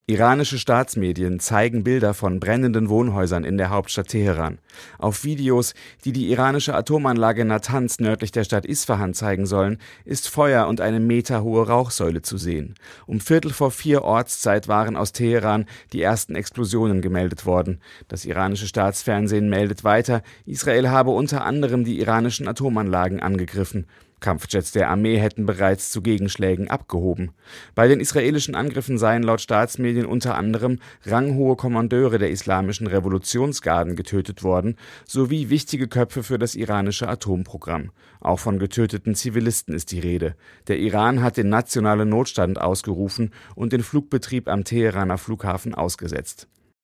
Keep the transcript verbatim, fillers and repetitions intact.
Iranische Staatsmedien zeigen Bilder von brennenden Wohnhäusern in der Hauptstadt Teheran. Auf Videos, die die iranische Atomanlage Natanz nördlich der Stadt Isfahan zeigen sollen, ist Feuer und eine meterhohe Rauchsäule zu sehen. Um Viertel vor vier Ortszeit waren aus Teheran die ersten Explosionen gemeldet worden. Das iranische Staatsfernsehen meldet weiter, Israel habe unter anderem die iranischen Atomanlagen angegriffen. Kampfjets der Armee hätten bereits zu Gegenschlägen abgehoben. Bei den israelischen Angriffen seien laut Staatsmedien unter anderem ranghohe Kommandeure der Islamischen Revolutionsgarden getötet worden, sowie wichtige Köpfe für das iranische Atomprogramm. Auch von getöteten Zivilisten ist die Rede. Der Iran hat den nationalen Notstand ausgerufen und den Flugbetrieb am Teheraner Flughafen ausgesetzt.